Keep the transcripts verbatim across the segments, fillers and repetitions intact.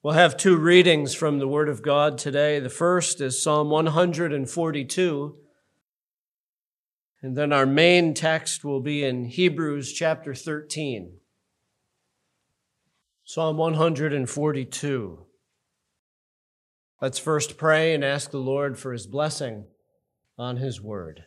We'll have two readings from the Word of God today. The first is Psalm one hundred forty-two, and then our main text will be in Hebrews chapter thirteen. Psalm one hundred forty-two. Let's first pray and ask the Lord for His blessing on His Word.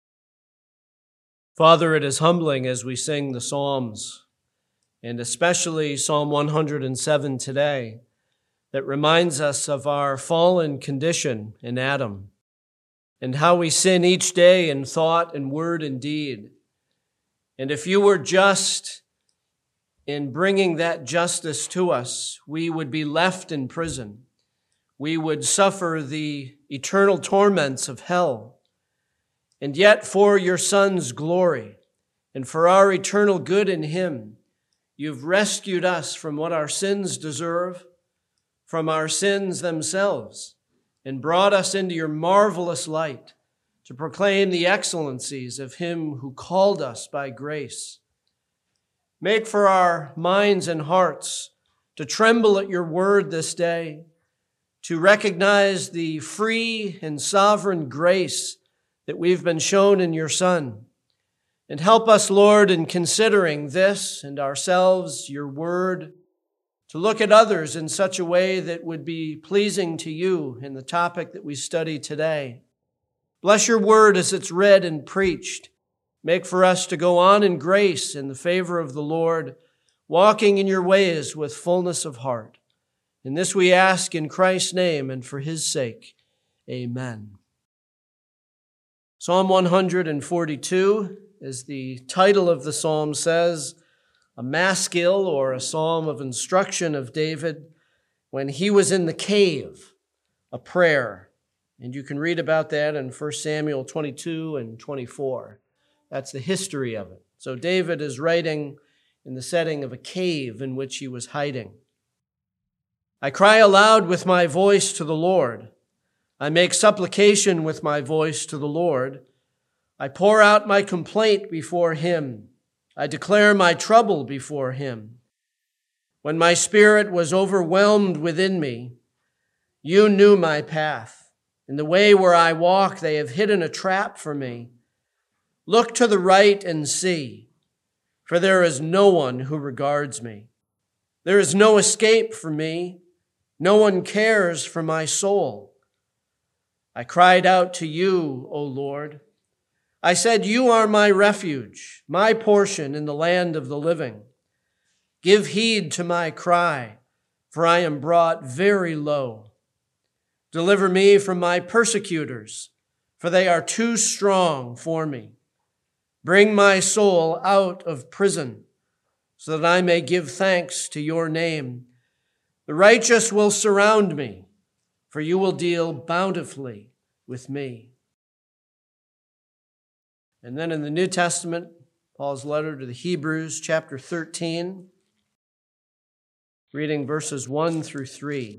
Father, it is humbling as we sing the Psalms, and especially Psalm one hundred seven today, that reminds us of our fallen condition in Adam and how we sin each day in thought and word and deed. And if you were just in bringing that justice to us, we would be left in prison. We would suffer the eternal torments of hell. And yet for your Son's glory and for our eternal good in Him, you've rescued us from what our sins deserve, from our sins themselves, and brought us into your marvelous light to proclaim the excellencies of Him who called us by grace. Make for our minds and hearts to tremble at your word this day, to recognize the free and sovereign grace that we've been shown in your Son. And help us, Lord, in considering this and ourselves, your word, to look at others in such a way that would be pleasing to you in the topic that we study today. Bless your word as it's read and preached. Make for us to go on in grace in the favor of the Lord, walking in your ways with fullness of heart. And this we ask in Christ's name and for His sake. Amen. Psalm one hundred forty-two, as the title of the psalm says, a maskil or a psalm of instruction of David when he was in the cave, a prayer. And you can read about that in First Samuel twenty-two and twenty-four. That's the history of it. So David is writing in the setting of a cave in which he was hiding. I cry aloud with my voice to the Lord. I make supplication with my voice to the Lord. I pour out my complaint before Him. I declare my trouble before Him. When my spirit was overwhelmed within me, you knew my path. In the way where I walk, they have hidden a trap for me. Look to the right and see, for there is no one who regards me. There is no escape for me. No one cares for my soul. I cried out to you, O Lord. I said, you are my refuge, my portion in the land of the living. Give heed to my cry, for I am brought very low. Deliver me from my persecutors, for they are too strong for me. Bring my soul out of prison, so that I may give thanks to your name. The righteous will surround me, for you will deal bountifully with me. And then in the New Testament, Paul's letter to the Hebrews, chapter thirteen, reading verses one through three.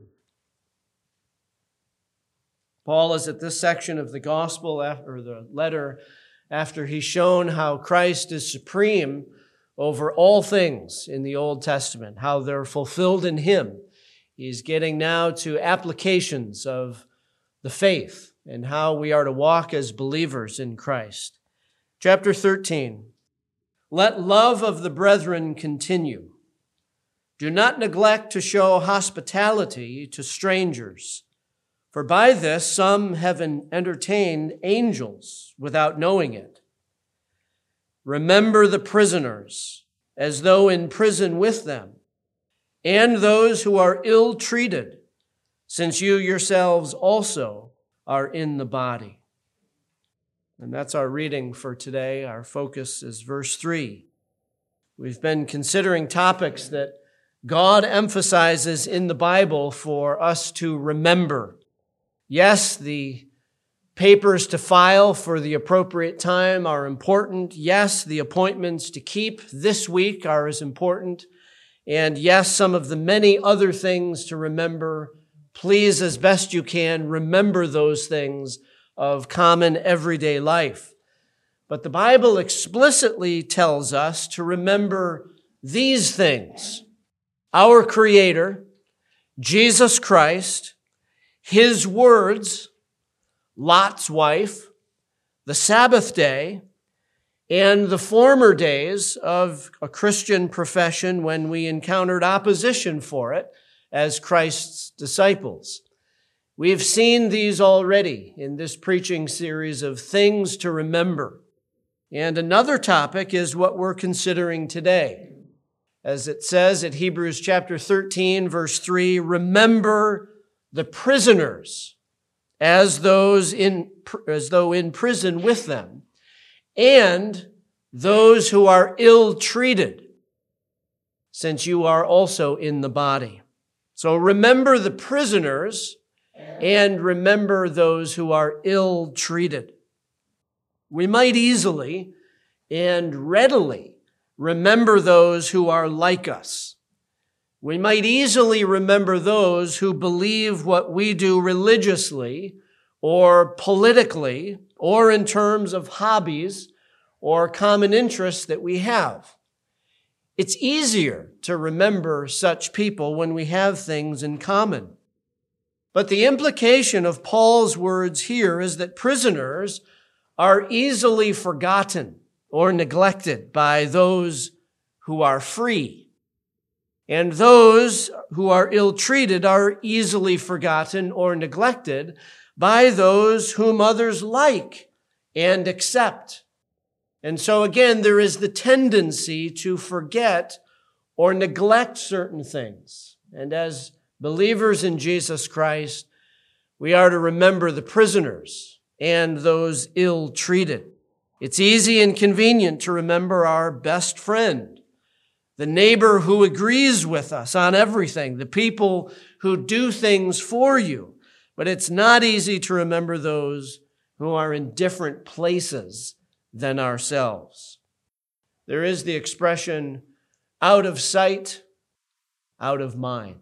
Paul is at this section of the gospel, or the letter, after he's shown how Christ is supreme over all things in the Old Testament, how they're fulfilled in Him. He's getting now to applications of the faith and how we are to walk as believers in Christ. Chapter thirteen, let love of the brethren continue. Do not neglect to show hospitality to strangers, for by this some have entertained angels without knowing it. Remember the prisoners as though in prison with them, and those who are ill-treated, since you yourselves also are in the body. And that's our reading for today. Our focus is verse three. We've been considering topics that God emphasizes in the Bible for us to remember. Yes, the papers to file for the appropriate time are important. Yes, the appointments to keep this week are as important. And yes, some of the many other things to remember. Please, as best you can, remember those things of common everyday life. But the Bible explicitly tells us to remember these things: our Creator Jesus Christ, his words, Lot's wife, the Sabbath day, and the former days of a Christian profession when we encountered opposition for it as Christ's disciples. We've seen these already in this preaching series of things to remember. And another topic is what we're considering today. As it says at Hebrews chapter thirteen, verse three, remember the prisoners as those in, as though in prison with them, and those who are ill-treated, since you are also in the body. So remember the prisoners and remember those who are ill-treated. We might easily and readily remember those who are like us. We might easily remember those who believe what we do religiously or politically or in terms of hobbies or common interests that we have. It's easier to remember such people when we have things in common. But the implication of Paul's words here is that prisoners are easily forgotten or neglected by those who are free. And those who are ill-treated are easily forgotten or neglected by those whom others like and accept. And so again, there is the tendency to forget or neglect certain things. And as believers in Jesus Christ, we are to remember the prisoners and those ill-treated. It's easy and convenient to remember our best friend, the neighbor who agrees with us on everything, the people who do things for you. But it's not easy to remember those who are in different places than ourselves. There is the expression, out of sight, out of mind.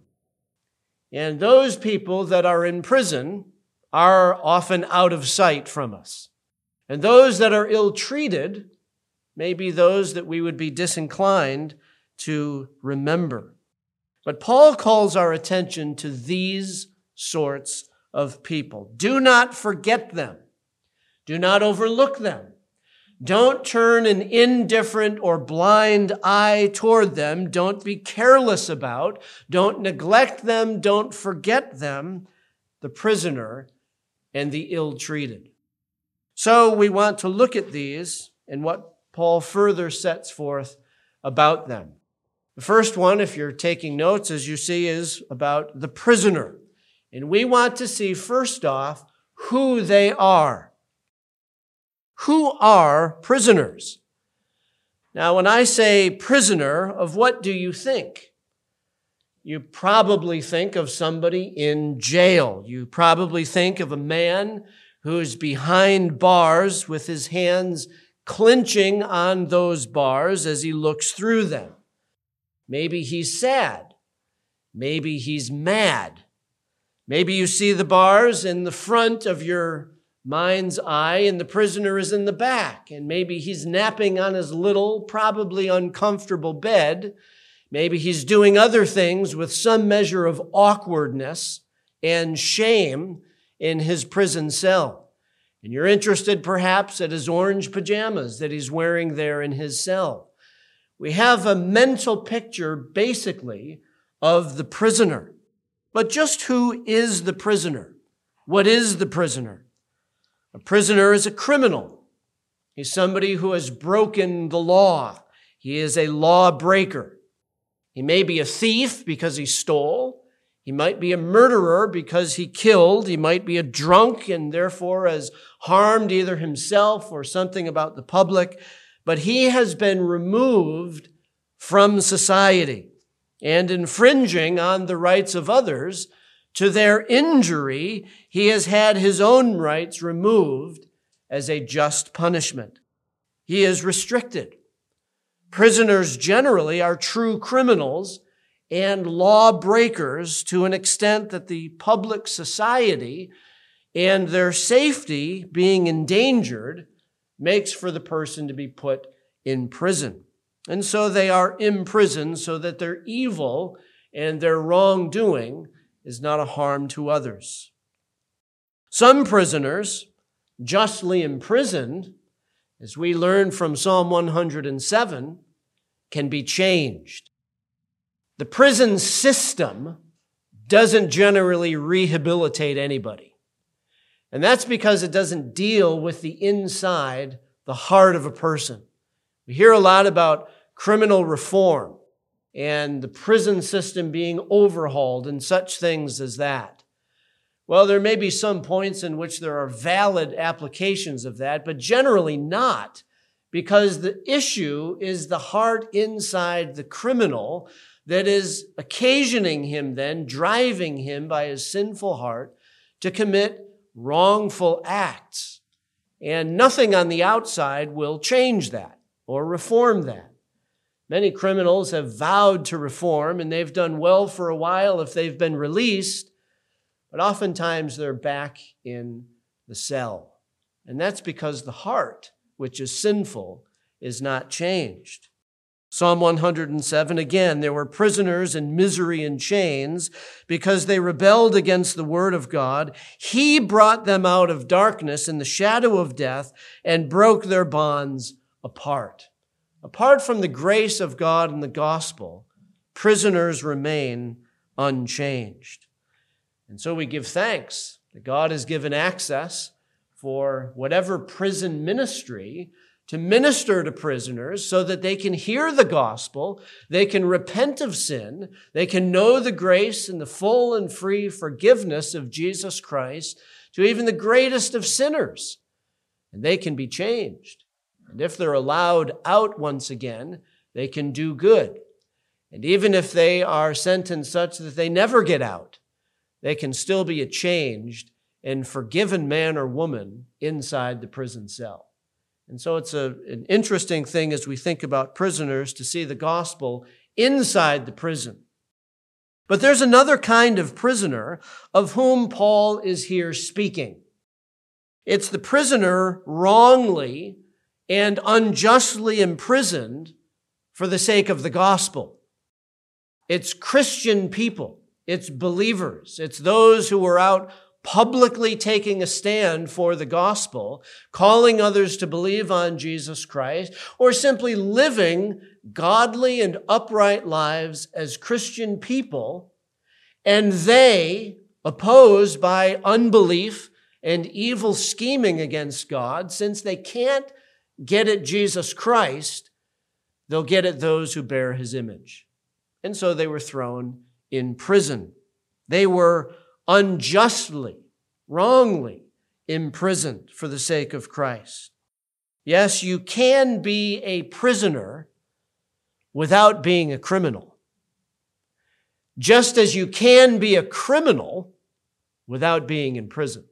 And those people that are in prison are often out of sight from us. And those that are ill-treated may be those that we would be disinclined to remember. But Paul calls our attention to these sorts of people. Do not forget them. Do not overlook them. Don't turn an indifferent or blind eye toward them. Don't be careless about. Don't neglect them. Don't forget them, the prisoner and the ill-treated. So we want to look at these and what Paul further sets forth about them. The first one, if you're taking notes, as you see, is about the prisoner. And we want to see, first off, who they are. Who are prisoners? Now, when I say prisoner, of what do you think? You probably think of somebody in jail. You probably think of a man who's behind bars with his hands clenching on those bars as he looks through them. Maybe he's sad. Maybe he's mad. Maybe you see the bars in the front of your mind's eye and the prisoner is in the back, and maybe he's napping on his little, probably uncomfortable bed. Maybe he's doing other things with some measure of awkwardness and shame in his prison cell. And you're interested perhaps at his orange pajamas that he's wearing there in his cell. We have a mental picture, basically, of the prisoner. But just who is the prisoner? What is the prisoner? A prisoner is a criminal. He's somebody who has broken the law. He is a lawbreaker. He may be a thief because he stole. He might be a murderer because he killed. He might be a drunk and therefore has harmed either himself or something about the public. But he has been removed from society and infringing on the rights of others. To their injury, he has had his own rights removed as a just punishment. He is restricted. Prisoners generally are true criminals and lawbreakers to an extent that the public society and their safety being endangered makes for the person to be put in prison. And so they are imprisoned so that their evil and their wrongdoing is not a harm to others. Some prisoners, justly imprisoned, as we learn from Psalm one hundred seven, can be changed. The prison system doesn't generally rehabilitate anybody. And that's because it doesn't deal with the inside, the heart of a person. We hear a lot about criminal reform and the prison system being overhauled and such things as that. Well, there may be some points in which there are valid applications of that, but generally not, because the issue is the heart inside the criminal that is occasioning him then, driving him by his sinful heart to commit wrongful acts. And nothing on the outside will change that or reform that. Many criminals have vowed to reform, and they've done well for a while if they've been released, but oftentimes they're back in the cell. And that's because the heart, which is sinful, is not changed. Psalm one hundred seven, again, there were prisoners in misery and chains because they rebelled against the word of God. He brought them out of darkness in the shadow of death and broke their bonds apart. Apart from the grace of God and the gospel, prisoners remain unchanged. And so we give thanks that God has given access for whatever prison ministry to minister to prisoners so that they can hear the gospel, they can repent of sin, they can know the grace and the full and free forgiveness of Jesus Christ to even the greatest of sinners, and they can be changed. And if they're allowed out once again, they can do good. And even if they are sentenced such that they never get out, they can still be a changed and forgiven man or woman inside the prison cell. And so it's a, an interesting thing as we think about prisoners to see the gospel inside the prison. But there's another kind of prisoner of whom Paul is here speaking. It's the prisoner wrongly and unjustly imprisoned for the sake of the gospel. It's Christian people. It's believers. It's those who are out publicly taking a stand for the gospel, calling others to believe on Jesus Christ, or simply living godly and upright lives as Christian people, and they, opposed by unbelief and evil scheming against God, since they can't get at Jesus Christ, they'll get at those who bear his image. And so they were thrown in prison. They were unjustly, wrongly imprisoned for the sake of Christ. Yes, you can be a prisoner without being a criminal, just as you can be a criminal without being in prison.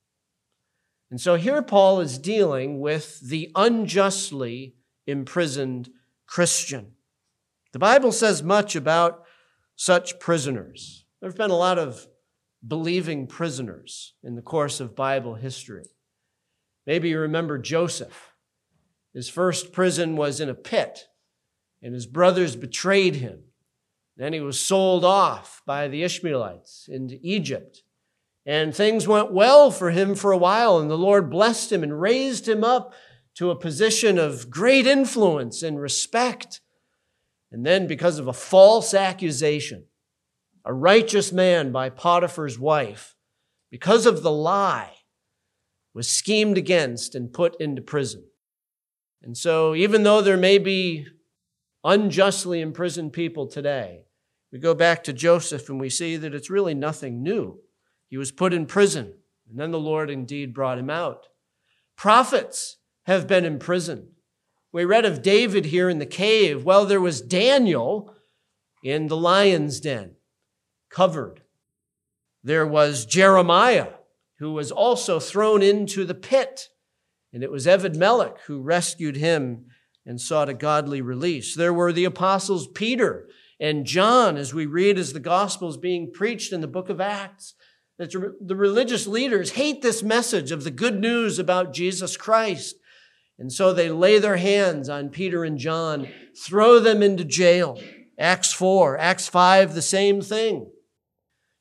And so here Paul is dealing with the unjustly imprisoned Christian. The Bible says much about such prisoners. There have been a lot of believing prisoners in the course of Bible history. Maybe you remember Joseph. His first prison was in a pit, and his brothers betrayed him. Then he was sold off by the Ishmaelites into Egypt. And things went well for him for a while, and the Lord blessed him and raised him up to a position of great influence and respect. And then because of a false accusation, a righteous man by Potiphar's wife, because of the lie, was schemed against and put into prison. And so even though there may be unjustly imprisoned people today, we go back to Joseph and we see that it's really nothing new. He was put in prison, and then the Lord indeed brought him out. Prophets have been imprisoned. We read of David here in the cave. Well, there was Daniel in the lion's den, covered. There was Jeremiah, who was also thrown into the pit, and it was Ebed-Melech who rescued him and sought a godly release. There were the apostles Peter and John, as we read as the gospel is being preached in the book of Acts. That the religious leaders hate this message of the good news about Jesus Christ. And so they lay their hands on Peter and John, throw them into jail. Acts four, Acts five, the same thing.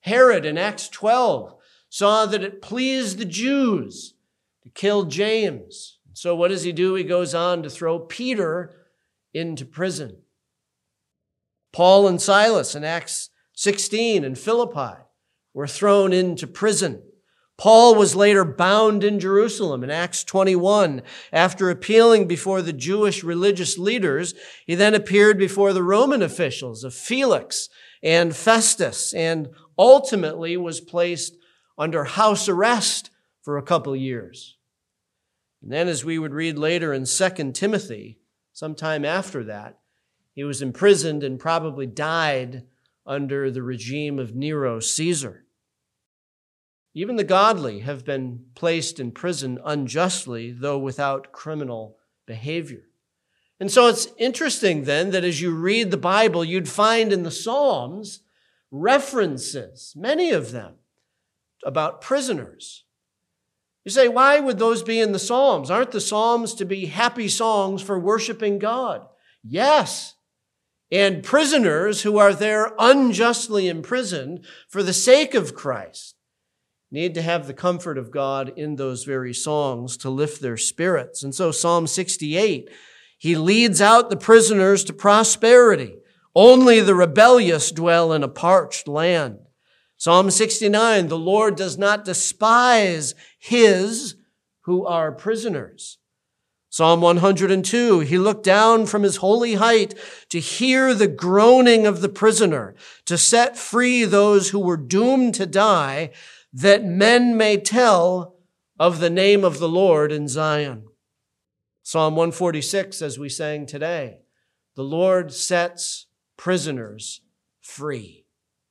Herod in Acts twelve saw that it pleased the Jews to kill James. So what does he do? He goes on to throw Peter into prison. Paul and Silas in Acts sixteen in Philippi were thrown into prison. Paul was later bound in Jerusalem in Acts twenty-one. After appealing before the Jewish religious leaders, he then appeared before the Roman officials of Felix and Festus, and ultimately was placed under house arrest for a couple years. And then, as we would read later in Second Timothy, sometime after that, he was imprisoned and probably died under the regime of Nero Caesar. Even the godly have been placed in prison unjustly, though without criminal behavior. And so it's interesting then that as you read the Bible, you'd find in the Psalms references, many of them, about prisoners. You say, why would those be in the Psalms? Aren't the Psalms to be happy songs for worshiping God? Yes. And prisoners who are there unjustly imprisoned for the sake of Christ need to have the comfort of God in those very songs to lift their spirits. And so Psalm sixty-eight, he leads out the prisoners to prosperity. Only the rebellious dwell in a parched land. Psalm sixty-nine, the Lord does not despise his who are prisoners. Psalm one hundred two, he looked down from his holy height to hear the groaning of the prisoner, to set free those who were doomed to die, that men may tell of the name of the Lord in Zion. Psalm one forty-six, as we sang today, the Lord sets prisoners free.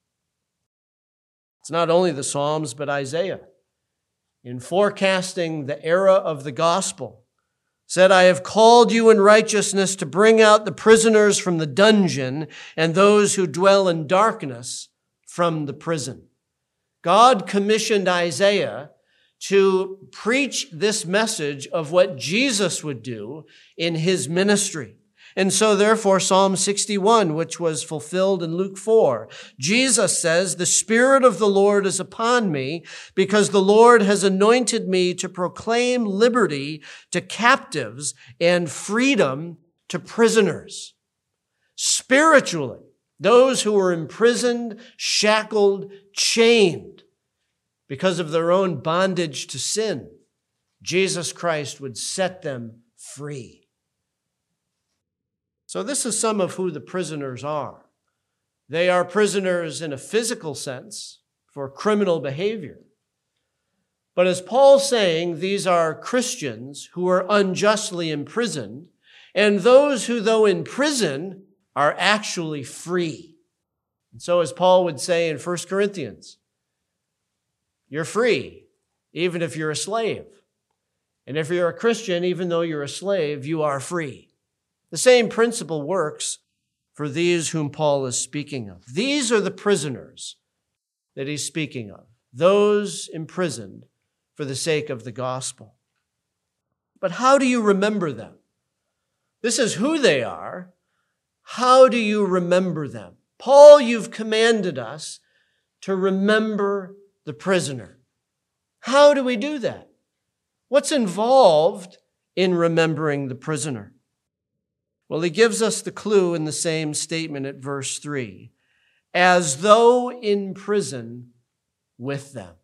It's not only the Psalms, but Isaiah, in forecasting the era of the gospel, said, I have called you in righteousness to bring out the prisoners from the dungeon and those who dwell in darkness from the prison. God commissioned Isaiah to preach this message of what Jesus would do in his ministry. And so therefore, Psalm sixty-one, which was fulfilled in Luke four, Jesus says, the Spirit of the Lord is upon me because the Lord has anointed me to proclaim liberty to captives and freedom to prisoners. Spiritually, those who were imprisoned, shackled, chained because of their own bondage to sin, Jesus Christ would set them free. So this is some of who the prisoners are. They are prisoners in a physical sense for criminal behavior. But as Paul's saying, these are Christians who are unjustly imprisoned, and those who, though in prison, are actually free. And so as Paul would say in First Corinthians, you're free, even if you're a slave. And if you're a Christian, even though you're a slave, you are free. The same principle works for these whom Paul is speaking of. These are the prisoners that he's speaking of, those imprisoned for the sake of the gospel. But how do you remember them? This is who they are. How do you remember them? Paul, you've commanded us to remember the prisoner. How do we do that? What's involved in remembering the prisoner? Well, he gives us the clue in the same statement at verse three. As though in prison with them.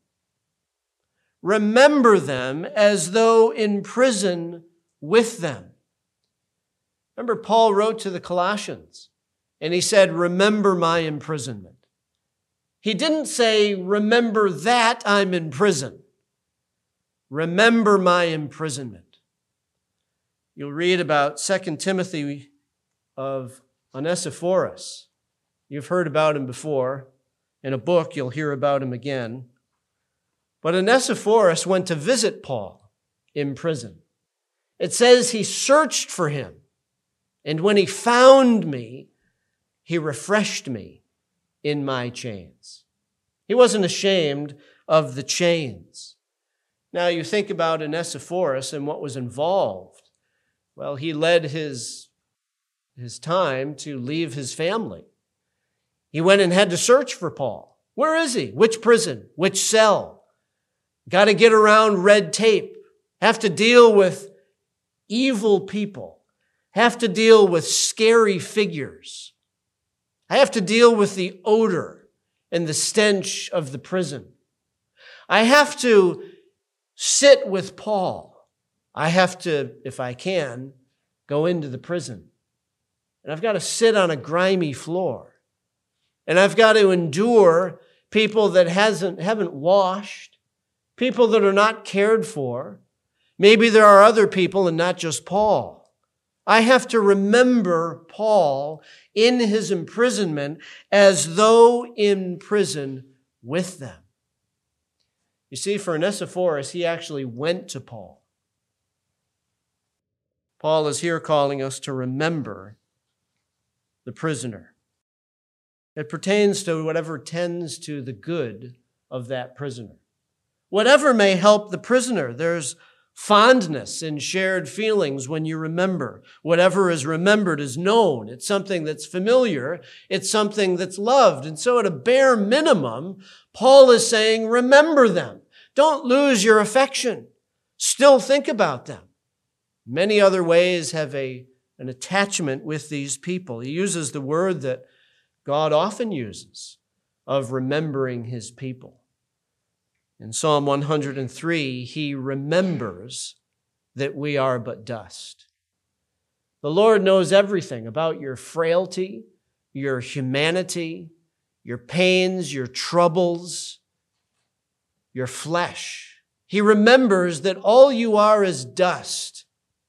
Remember them as though in prison with them. Remember, Paul wrote to the Colossians, and he said, remember my imprisonment. He didn't say, remember that I'm in prison. Remember my imprisonment. You'll read about Second Timothy of Onesiphorus. You've heard about him before. In a book, you'll hear about him again. But Onesiphorus went to visit Paul in prison. It says he searched for him, and when he found me, he refreshed me in my chains. He wasn't ashamed of the chains. Now, you think about Onesiphorus and what was involved. Well, he led his, his time to leave his family. He went and had to search for Paul. Where is he? Which prison? Which cell? Got to get around red tape. Have to deal with evil people. Have to deal with scary figures. I have to deal with the odor and the stench of the prison. I have to sit with Paul. I have to, if I can, go into the prison. And I've got to sit on a grimy floor. And I've got to endure people that hasn't, haven't washed, people that are not cared for. Maybe there are other people and not just Paul. I have to remember Paul in his imprisonment as though in prison with them. You see, for Onesiphorus, he actually went to Paul. Paul is here calling us to remember the prisoner. It pertains to whatever tends to the good of that prisoner. Whatever may help the prisoner. There's fondness in shared feelings when you remember. Whatever is remembered is known. It's something that's familiar. It's something that's loved. And so at a bare minimum, Paul is saying, remember them. Don't lose your affection. Still think about them. Many other ways have a, an attachment with these people. He uses the word that God often uses of remembering his people. In Psalm one hundred three, he remembers that we are but dust. The Lord knows everything about your frailty, your humanity, your pains, your troubles, your flesh. He remembers that all you are is dust,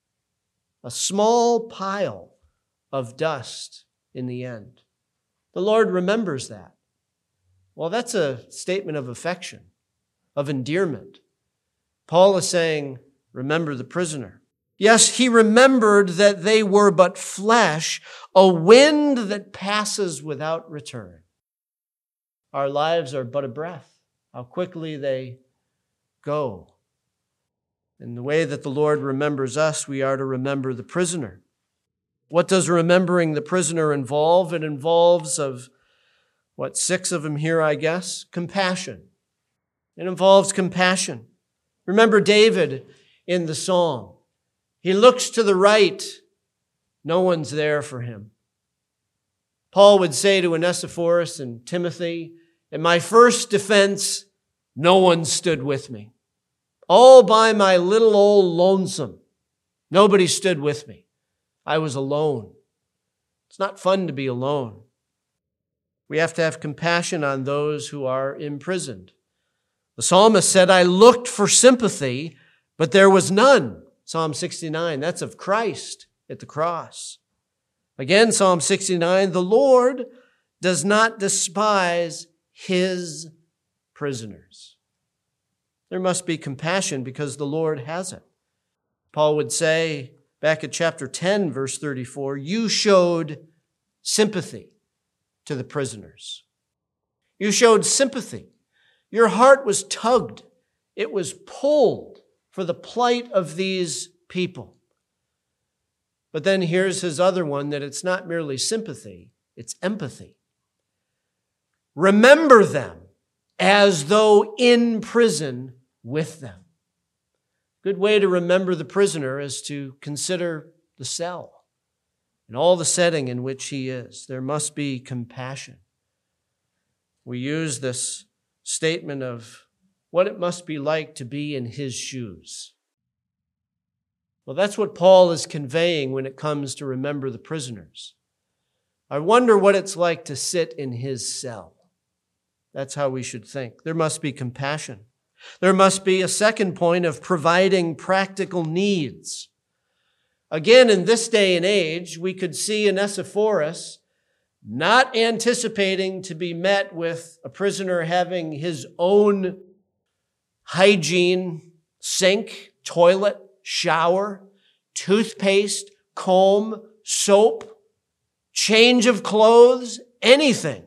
a small pile of dust in the end. The Lord remembers that. Well, that's a statement of affection, of endearment. Paul is saying, remember the prisoner. Yes, he remembered that they were but flesh, a wind that passes without return. Our lives are but a breath. How quickly they go. In the way that the Lord remembers us, we are to remember the prisoner. What does remembering the prisoner involve? It involves of, what, six of them here, I guess? Compassion. It involves compassion. Remember David in the psalm. He looks to the right. No one's there for him. Paul would say to Onesiphorus and Timothy, in my first defense, no one stood with me. All by my little old lonesome. Nobody stood with me. I was alone. It's not fun to be alone. We have to have compassion on those who are imprisoned. The psalmist said, I looked for sympathy, but there was none. Psalm sixty-nine, that's of Christ at the cross. Again, Psalm sixty-nine, the Lord does not despise his prisoners. There must be compassion because the Lord has it. Paul would say, back at chapter ten, verse thirty-four, you showed sympathy to the prisoners. You showed sympathy. Your heart was tugged. It was pulled for the plight of these people. But then here's his other one, that it's not merely sympathy, it's empathy. Remember them as though in prison with them. Good way to remember the prisoner is to consider the cell and all the setting in which he is. There must be compassion. We use this statement of what it must be like to be in his shoes. Well, that's what Paul is conveying when it comes to remember the prisoners. I wonder what it's like to sit in his cell. That's how we should think. There must be compassion. There must be a second point of providing practical needs. Again, in this day and age, we could see Onesiphorus not anticipating to be met with a prisoner having his own hygiene, sink, toilet, shower, toothpaste, comb, soap, change of clothes, anything.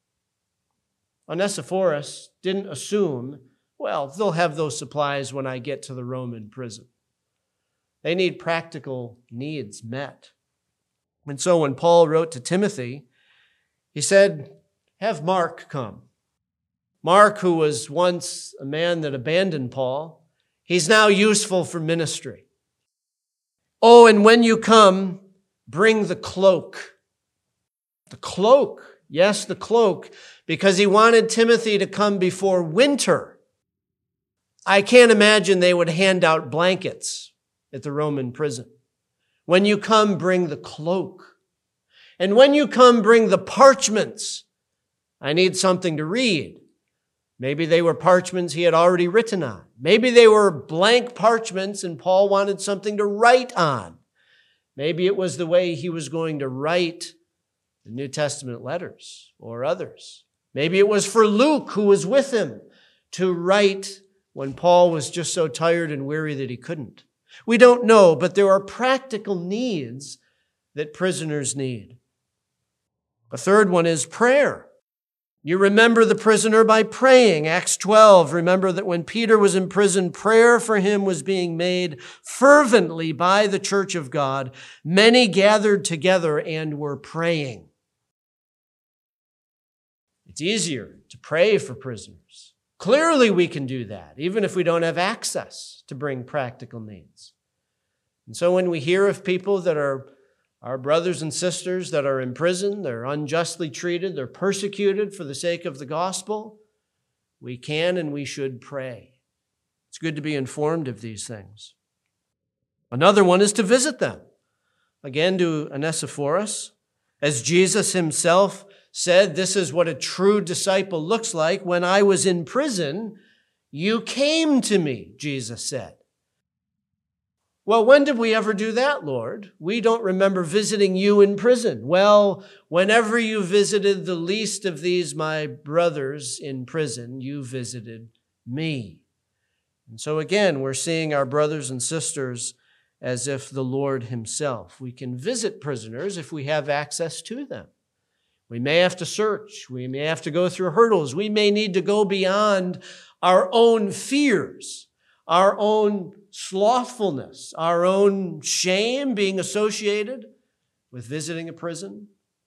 Onesiphorus didn't assume, well, they'll have those supplies when I get to the Roman prison. They need practical needs met. And so when Paul wrote to Timothy, he said, have Mark come. Mark, who was once a man that abandoned Paul, he's now useful for ministry. Oh, and when you come, bring the cloak. The cloak. Yes, the cloak, because he wanted Timothy to come before winter. I can't imagine they would hand out blankets at the Roman prison. When you come, bring the cloak. And when you come, bring the parchments. I need something to read. Maybe they were parchments he had already written on. Maybe they were blank parchments and Paul wanted something to write on. Maybe it was the way he was going to write the New Testament letters or others. Maybe it was for Luke, who was with him, to write when Paul was just so tired and weary that he couldn't. We don't know, but there are practical needs that prisoners need. A third one is prayer. You remember the prisoner by praying. Acts twelve, remember that when Peter was in prison, prayer for him was being made fervently by the church of God. Many gathered together and were praying. It's easier to pray for prisoners. Clearly we can do that, even if we don't have access to bring practical needs. And so when we hear of people that are our brothers and sisters that are in prison, they're unjustly treated, they're persecuted for the sake of the gospel, we can and we should pray. It's good to be informed of these things. Another one is to visit them. Again, to Onesiphorus. As Jesus himself said, this is what a true disciple looks like. When I was in prison, you came to me, Jesus said. Well, when did we ever do that, Lord? We don't remember visiting you in prison. Well, whenever you visited the least of these, my brothers in prison, you visited me. And so again, we're seeing our brothers and sisters as if the Lord himself. We can visit prisoners if we have access to them. We may have to search. We may have to go through hurdles. We may need to go beyond our own fears, our own slothfulness, our own shame being associated with visiting a prison.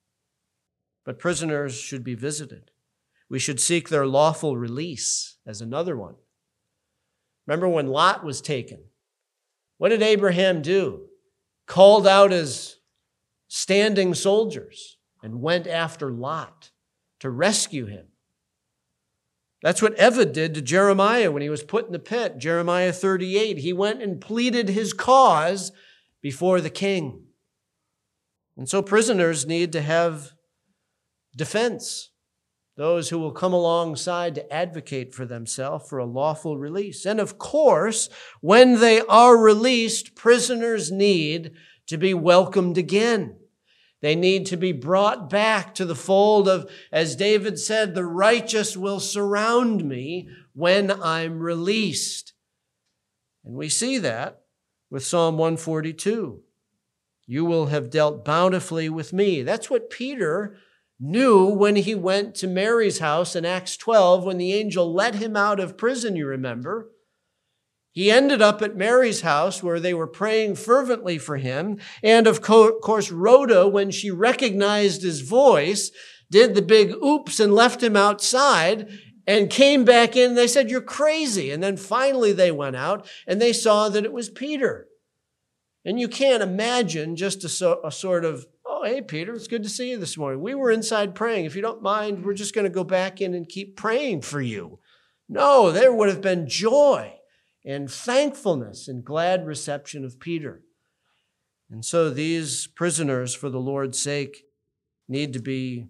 But prisoners should be visited. We should seek their lawful release as another one. Remember when Lot was taken? What did Abraham do? Called out his standing soldiers and went after Lot to rescue him. That's what Evad did to Jeremiah when he was put in the pit. Jeremiah thirty-eight, he went and pleaded his cause before the king. And so prisoners need to have defense, those who will come alongside to advocate for themselves for a lawful release. And of course, when they are released, prisoners need to be welcomed again. They need to be brought back to the fold of, as David said, the righteous will surround me when I'm released. And we see that with Psalm one forty-two. You will have dealt bountifully with me. That's what Peter knew when he went to Mary's house in Acts twelve, when the angel let him out of prison, you remember. He ended up at Mary's house where they were praying fervently for him. And of course, Rhoda, when she recognized his voice, did the big oops and left him outside and came back in. They said, you're crazy. And then finally they went out and they saw that it was Peter. And you can't imagine just a, so, a sort of, oh, hey, Peter, it's good to see you this morning. We were inside praying. If you don't mind, we're just going to go back in and keep praying for you. No, there would have been joy and thankfulness and glad reception of Peter. And so these prisoners, for the Lord's sake, need to be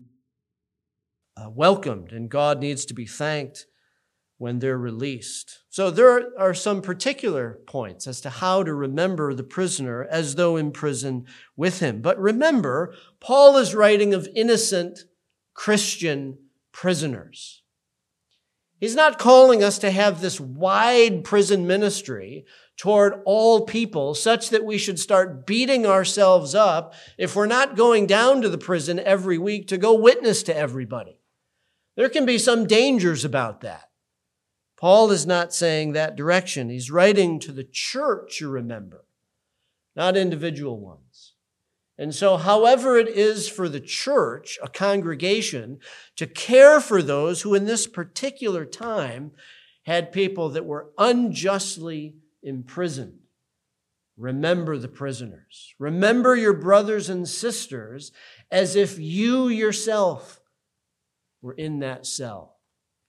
uh, welcomed, and God needs to be thanked when they're released. So there are some particular points as to how to remember the prisoner as though in prison with him. But remember, Paul is writing of innocent Christian prisoners. He's not calling us to have this wide prison ministry toward all people such that we should start beating ourselves up if we're not going down to the prison every week to go witness to everybody. There can be some dangers about that. Paul is not saying that direction. He's writing to the church, you remember, not individual ones. And so, however it is for the church, a congregation, to care for those who in this particular time had people that were unjustly imprisoned, remember the prisoners. Remember your brothers and sisters as if you yourself were in that cell.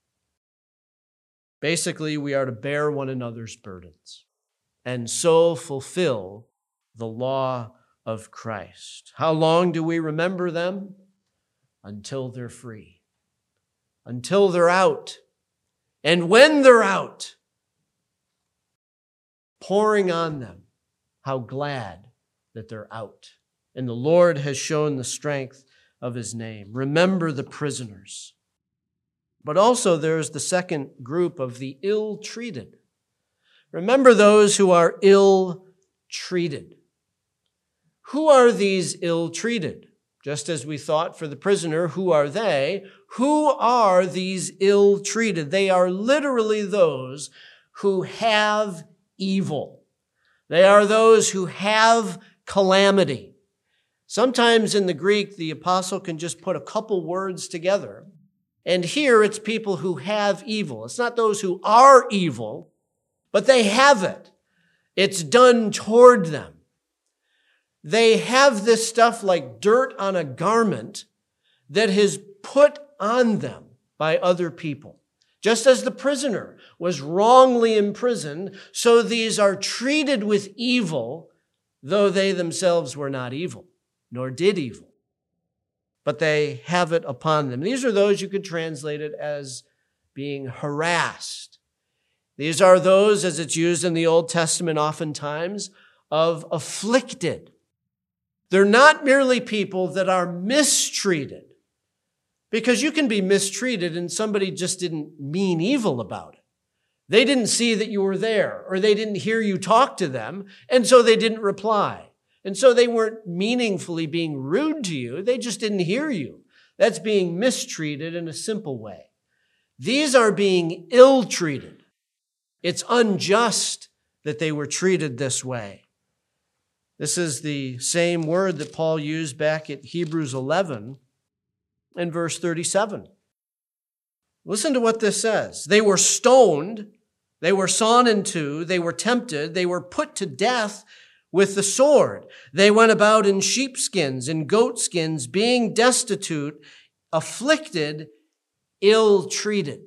Basically, we are to bear one another's burdens and so fulfill the law of Christ. How long do we remember them? Until they're free, until they're out. And when they're out, pouring on them, how glad that they're out. And the Lord has shown the strength of his name. Remember the prisoners. But also there's the second group of the ill-treated. Remember those who are ill-treated. Who are these ill-treated? Just as we thought for the prisoner, who are they? Who are these ill-treated? They are literally those who have evil. They are those who have calamity. Sometimes in the Greek, the apostle can just put a couple words together. And here it's people who have evil. It's not those who are evil, but they have it. It's done toward them. They have this stuff like dirt on a garment that is put on them by other people. Just as the prisoner was wrongly imprisoned, so these are treated with evil, though they themselves were not evil, nor did evil. But they have it upon them. These are those you could translate it as being harassed. These are those, as it's used in the Old Testament oftentimes, of afflicted. They're not merely people that are mistreated, because you can be mistreated and somebody just didn't mean evil about it. They didn't see that you were there, or they didn't hear you talk to them, and so they didn't reply. And so they weren't meaningfully being rude to you. They just didn't hear you. That's being mistreated in a simple way. These are being ill-treated. It's unjust that they were treated this way. This is the same word that Paul used back at Hebrews eleven in verse thirty-seven. Listen to what this says. They were stoned, they were sawn in two, they were tempted, they were put to death with the sword. They went about in sheepskins and goatskins, being destitute, afflicted, ill-treated.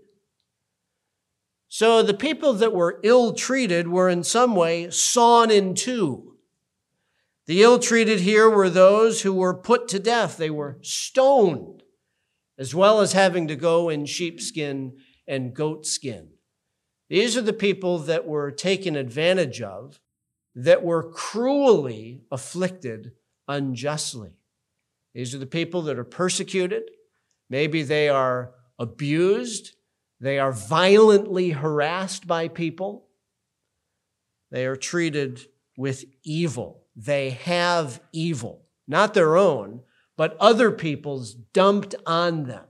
So the people that were ill-treated were in some way sawn in two. The ill-treated here were those who were put to death. They were stoned, as well as having to go in sheepskin and goatskin. These are the people that were taken advantage of, that were cruelly afflicted unjustly. These are the people that are persecuted. Maybe they are abused. They are violently harassed by people. They are treated with evil. They have evil, not their own, but other people's dumped on them.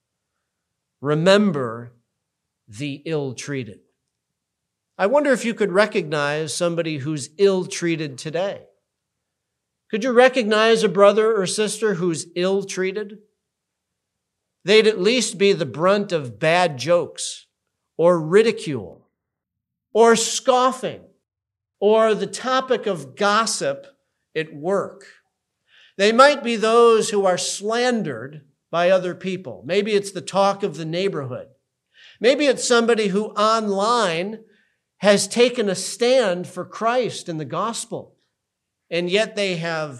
Remember the ill-treated. I wonder if you could recognize somebody who's ill-treated today. Could you recognize a brother or sister who's ill-treated? They'd at least be the brunt of bad jokes or ridicule or scoffing or the topic of gossip at work. They might be those who are slandered by other people. Maybe it's the talk of the neighborhood. Maybe it's somebody who online has taken a stand for Christ and the gospel, and yet they have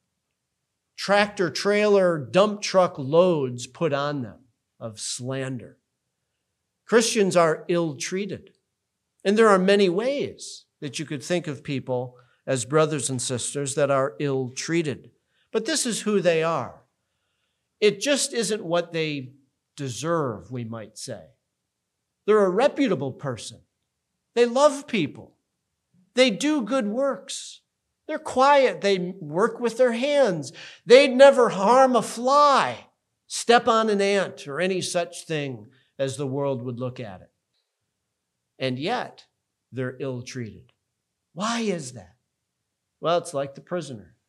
tractor trailer, dump truck loads put on them of slander. Christians are ill-treated, and there are many ways that you could think of people as brothers and sisters that are ill-treated. But this is who they are. It just isn't what they deserve, we might say. They're a reputable person. They love people. They do good works. They're quiet. They work with their hands. They'd never harm a fly, step on an ant, or any such thing as the world would look at it. And yet, they're ill-treated. Why is that? Well, it's like the prisoner.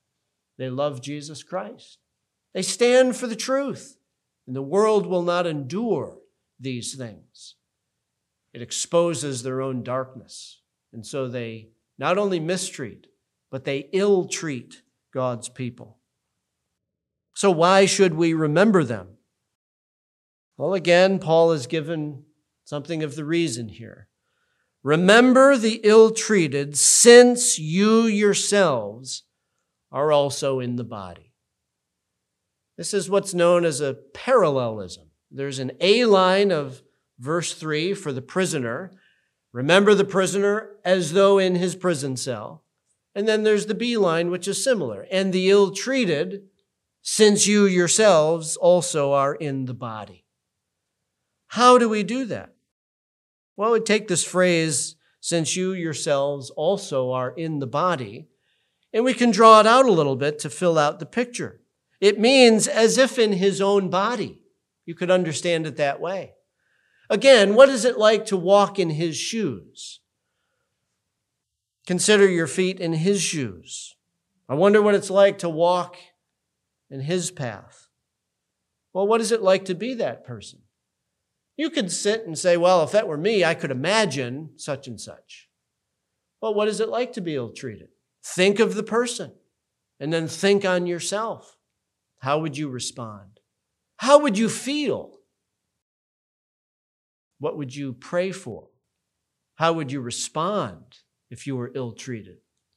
They love Jesus Christ. They stand for the truth, and the world will not endure these things. It exposes their own darkness, and so they not only mistreat, but they ill-treat God's people. So why should we remember them? Well, again, Paul has given something of the reason here. Remember the ill-treated, since you yourselves are also in the body. This is what's known as a parallelism. There's an A line of verse three for the prisoner. Remember the prisoner as though in his prison cell. And then there's the B line, which is similar. And the ill-treated, since you yourselves also are in the body. How do we do that? Well, we take this phrase, since you yourselves also are in the body, and we can draw it out a little bit to fill out the picture. It means as if in his own body. You could understand it that way. Again, what is it like to walk in his shoes? Consider your feet in his shoes. I wonder what it's like to walk in his path. Well, what is it like to be that person? You could sit and say, well, if that were me, I could imagine such and such. Well, what is it like to be ill-treated? Think of the person and then think on yourself. How would you respond? How would you feel? What would you pray for? How would you respond if you were ill-treated?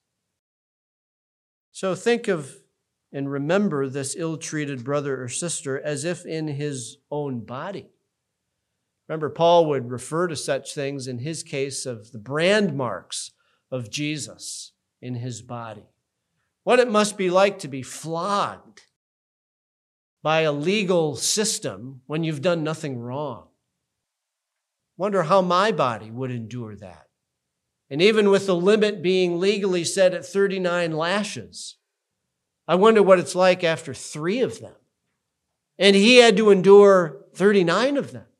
So think of and remember this ill-treated brother or sister as if in his own body. Remember, Paul would refer to such things in his case of the brand marks of Jesus in his body. What it must be like to be flogged by a legal system when you've done nothing wrong. Wonder how my body would endure that. And even with the limit being legally set at thirty-nine lashes, I wonder what it's like after three of them. And he had to endure thirty-nine of them.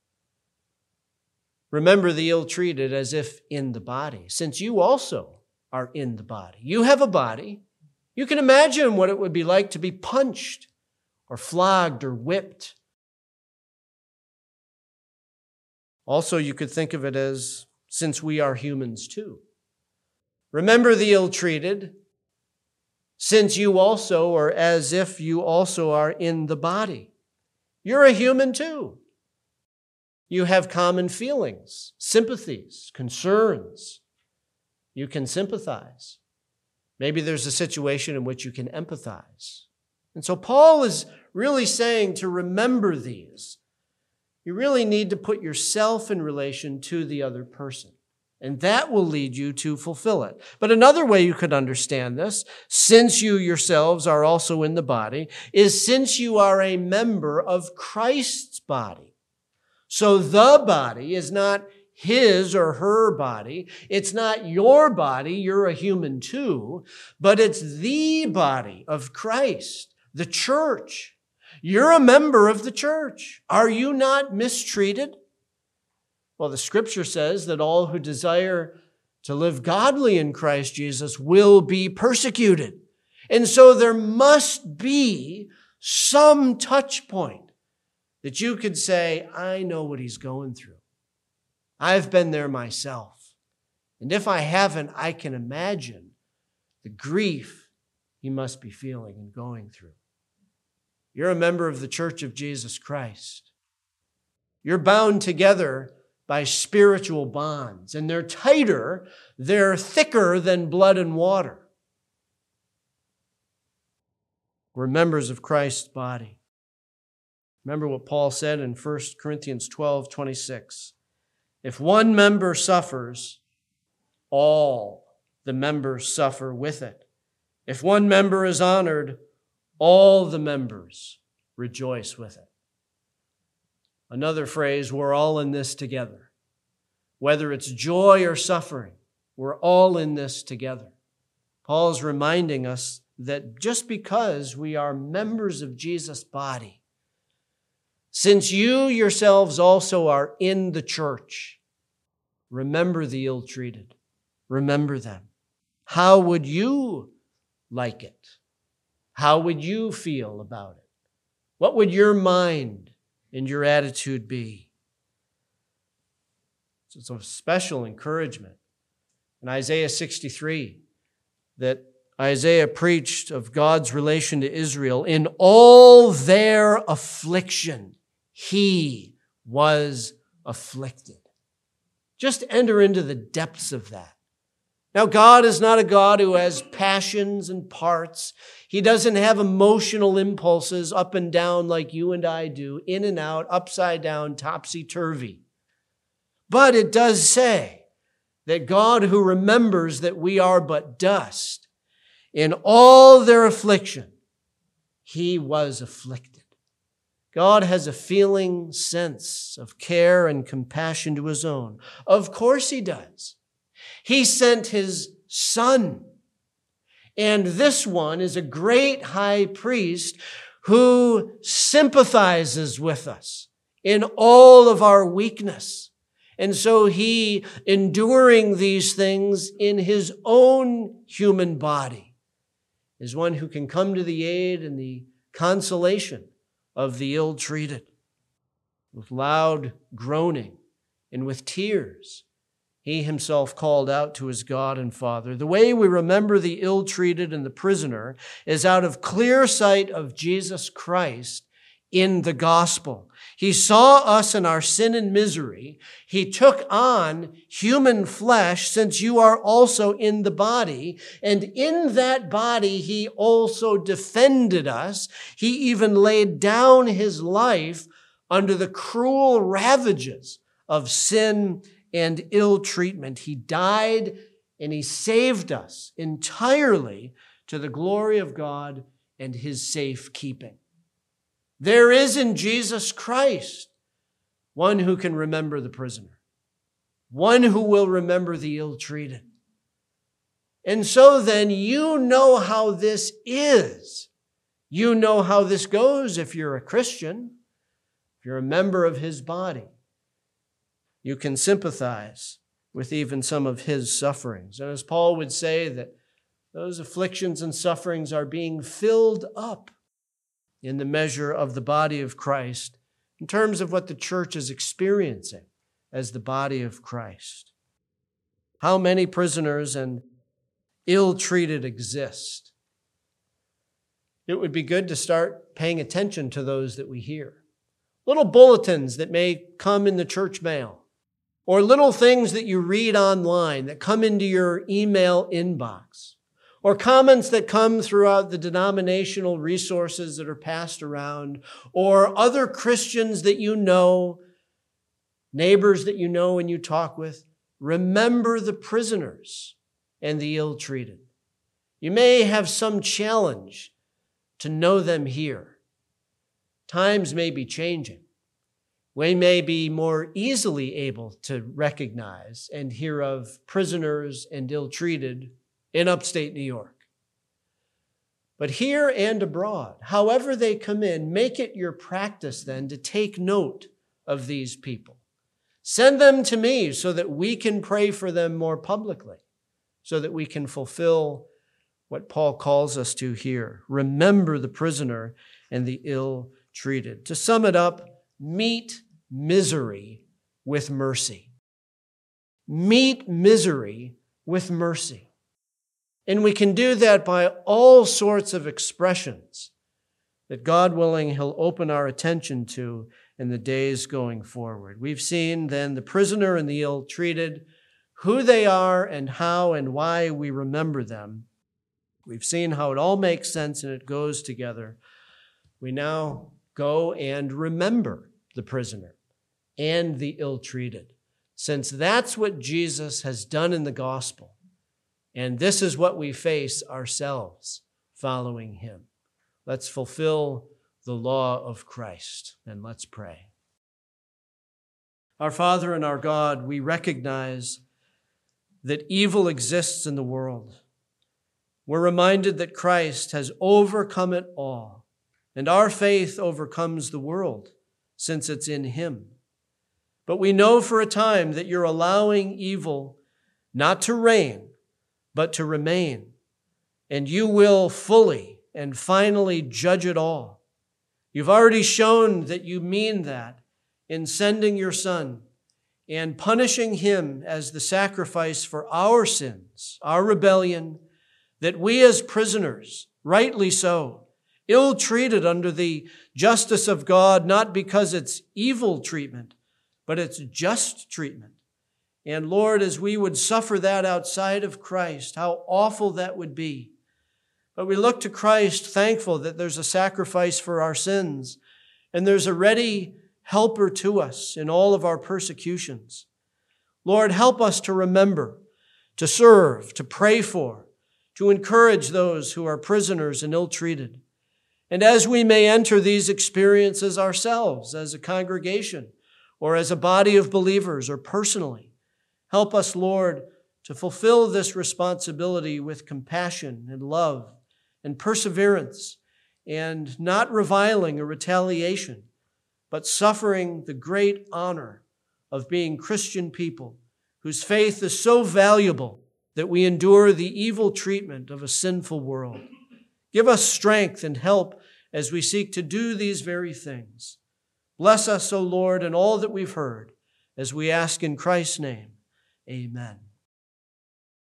Remember the ill-treated as if in the body, since you also are in the body. You have a body. You can imagine what it would be like to be punched or flogged or whipped. Also, you could think of it as, since we are humans too. Remember the ill-treated, since you also, or as if you also are in the body. You're a human too. You have common feelings, sympathies, concerns. You can sympathize. Maybe there's a situation in which you can empathize. And so Paul is really saying to remember these. You really need to put yourself in relation to the other person. And that will lead you to fulfill it. But another way you could understand this, since you yourselves are also in the body, is since you are a member of Christ's body. So the body is not his or her body. It's not your body. You're a human too. But it's the body of Christ, the church. You're a member of the church. Are you not mistreated? Well, the scripture says that all who desire to live godly in Christ Jesus will be persecuted. And so there must be some touch point that you could say, I know what he's going through. I've been there myself. And if I haven't, I can imagine the grief he must be feeling and going through. You're a member of the Church of Jesus Christ. You're bound together by spiritual bonds, and they're tighter, they're thicker than blood and water. We're members of Christ's body. Remember what Paul said in First Corinthians twelve twenty-six. If one member suffers, all the members suffer with it. If one member is honored, all the members rejoice with it. Another phrase, we're all in this together. Whether it's joy or suffering, we're all in this together. Paul's reminding us that just because we are members of Jesus' body, since you yourselves also are in the church, remember the ill-treated. Remember them. How would you like it how would you feel about it? What would your mind and your attitude be? So it's a special encouragement in Isaiah sixty-three that Isaiah preached of God's relation to Israel. In all their affliction, he was afflicted. Just enter into the depths of that. Now, God is not a God who has passions and parts. He doesn't have emotional impulses up and down like you and I do, in and out, upside down, topsy-turvy. But it does say that God, who remembers that we are but dust, in all their affliction, he was afflicted. God has a feeling sense of care and compassion to his own. Of course he does. He sent his Son. And this one is a great high priest who sympathizes with us in all of our weakness. And so he, enduring these things in his own human body, is one who can come to the aid and the consolation of the ill-treated. With loud groaning and with tears, he himself called out to his God and Father. The way we remember the ill-treated and the prisoner is out of clear sight of Jesus Christ in the gospel. He saw us in our sin and misery. He took on human flesh, since you are also in the body. And in that body, he also defended us. He even laid down his life under the cruel ravages of sin and ill treatment. He died and he saved us entirely to the glory of God and his safekeeping. There is in Jesus Christ one who can remember the prisoner, one who will remember the ill-treated. And so then you know how this is. You know how this goes if you're a Christian, if you're a member of his body. You can sympathize with even some of his sufferings. And as Paul would say, that those afflictions and sufferings are being filled up in the measure of the body of Christ, in terms of what the church is experiencing as the body of Christ. How many prisoners and ill-treated exist? It would be good to start paying attention to those that we hear. Little bulletins that may come in the church mail, or little things that you read online that come into your email inbox, or comments that come throughout the denominational resources that are passed around, or other Christians that you know, neighbors that you know and you talk with. Remember the prisoners and the ill-treated. You may have some challenge to know them here. Times may be changing. We may be more easily able to recognize and hear of prisoners and ill-treated in upstate New York. But here and abroad, however they come in, make it your practice then to take note of these people. Send them to me so that we can pray for them more publicly, so that we can fulfill what Paul calls us to here. Remember the prisoner and the ill-treated. To sum it up, meet misery with mercy. Meet misery with mercy. And we can do that by all sorts of expressions that, God willing, he'll open our attention to in the days going forward. We've seen then the prisoner and the ill-treated, who they are and how and why we remember them. We've seen how it all makes sense and it goes together. We now go and remember the prisoner and the ill-treated, since that's what Jesus has done in the gospel. And this is what we face ourselves following him. Let's fulfill the law of Christ, and let's pray. Our Father and our God, we recognize that evil exists in the world. We're reminded that Christ has overcome it all, and our faith overcomes the world since it's in him. But we know for a time that you're allowing evil not to reign, but to remain. And you will fully and finally judge it all. You've already shown that you mean that in sending your Son and punishing him as the sacrifice for our sins, our rebellion, that we as prisoners, rightly so, ill-treated under the justice of God, not because it's evil treatment, but it's just treatment. And Lord, as we would suffer that outside of Christ, how awful that would be. But we look to Christ, thankful that there's a sacrifice for our sins, and there's a ready helper to us in all of our persecutions. Lord, help us to remember, to serve, to pray for, to encourage those who are prisoners and ill-treated. And as we may enter these experiences ourselves as a congregation or as a body of believers or personally, help us, Lord, to fulfill this responsibility with compassion and love and perseverance and not reviling or retaliation, but suffering the great honor of being Christian people whose faith is so valuable that we endure the evil treatment of a sinful world. Give us strength and help as we seek to do these very things. Bless us, O Lord, in all that we've heard, as we ask in Christ's name. Amen.